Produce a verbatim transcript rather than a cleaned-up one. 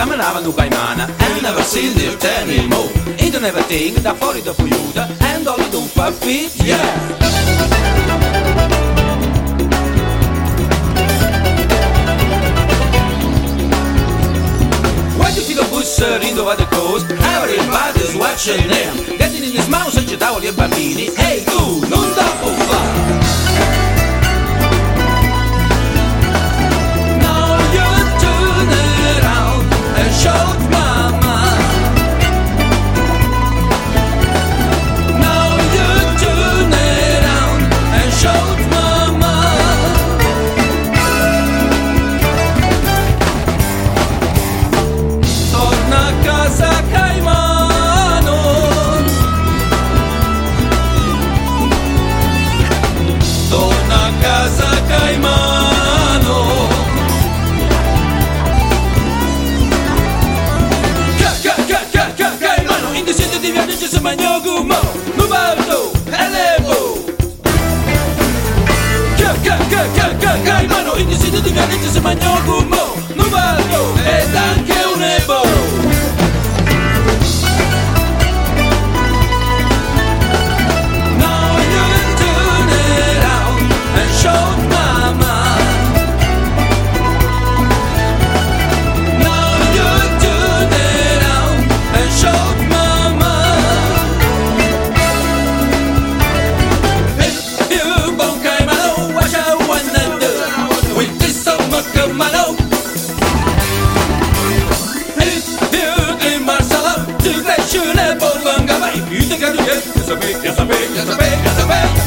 Ja, mijn naam is Luca Imana and never seen this anymore. Ik doe everything dat voor je voor je and all do for fit, yeah. Rindo at the coast, everybody's watching them. Getting in his mouth, such a tavoli e bambini. Ehi tu, non da fare. Now you turn around and shout mama. Now you turn around and shout mama. Torna a casa Caimano. Torna a casa Caimano. Ca ca ca ca ca Caimano. In the city di viaggio ci si mangia gumo. Nubaldo, elevo. Ca ca ca ca ca Caimano. In the city di viaggio ci si mangia gumo. Nubaldo, ed anche un evo. Shout mama. Now you turn around and shout mama. If you won't cry malo, what you wanna do with this summer malo? If you in Marcelo, to that you never long away. You think I do it? Yes I may, yes I may, yes I may, yes I may.